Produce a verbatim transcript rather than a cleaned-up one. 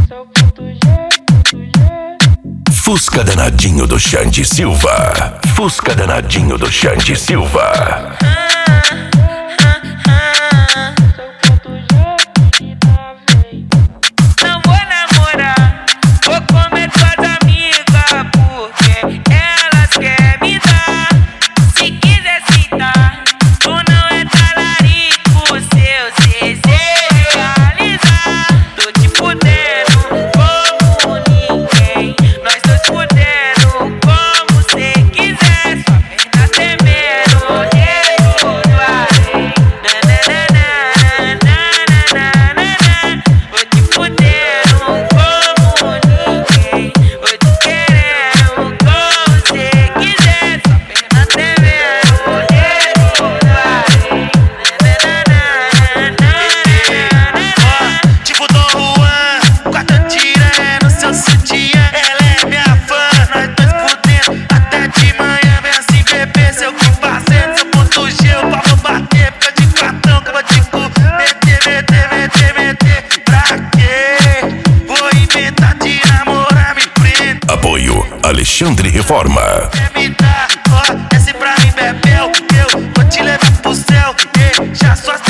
Fusca danadinho do Xande Silva. Fusca danadinho do Xande Silva. Não vou namorar, vou comer tuas amigas, porque elas querem me dar. Se quiser citar, tu não é talarico, seu desejo realizar. Tô te fudendo como ninguém, nós dois fudendo como cê quiser. Sua perna tremendo, eu parei. Nananana, vou te fudendo como ninguém, vou te querendo como cê quiser. Sua perna tremendo, eu parei. Tipo Dom Juan, quarta tira é no seu sutiã. Ela é minha fã, nós dois fudendo até de manhã. Vem assim bebê, seu que fazendo, seu ponto G, eu vou bater. Fica de quatão que eu vou te cu, meter, meter, meter, meter. Pra quê? Vou inventar de namorar, me prenda. Apoio Alexandre Reforma. Quer me dar, ó, desce pra mim, bebel. Eu vou te levar pro céu, deixa suas